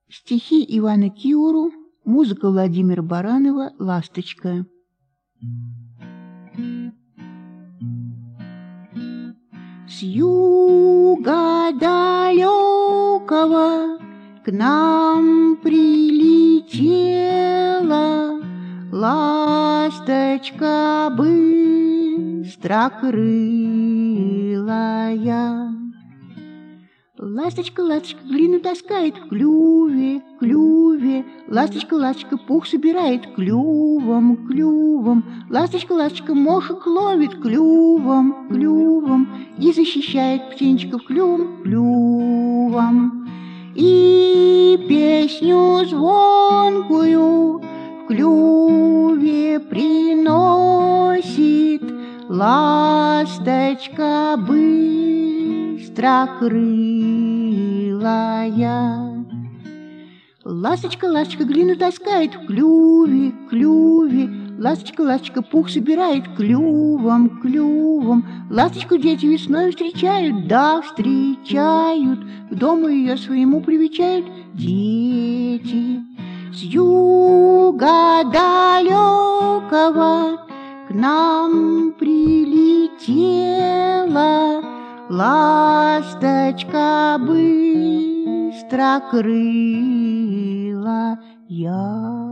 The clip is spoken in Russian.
Стихи Ивана Киуру, музыка Владимира Баранова «Ласточка». С юга далекого к нам прилетела ласточка быстрокрылая. Ласточка, ласточка, глину таскает в клюве, клюве. Ласточка, ласточка, пух собирает клювом, клювом. Ласточка, ласточка, мошек ловит клювом, клювом. И защищает птенчиков клювом, клювом. И песню звонкую в клюве приносит ласточка быстрокрылая. Ласточка, ласточка, глину таскает в клюве, клюве. Ласточка, ласточка, пух собирает клювом, клювом. Ласточку дети весной встречают, да, встречают. К дому ее своему привечают дети. С юга далекого к нам прилетела ласточка быстрокрылая.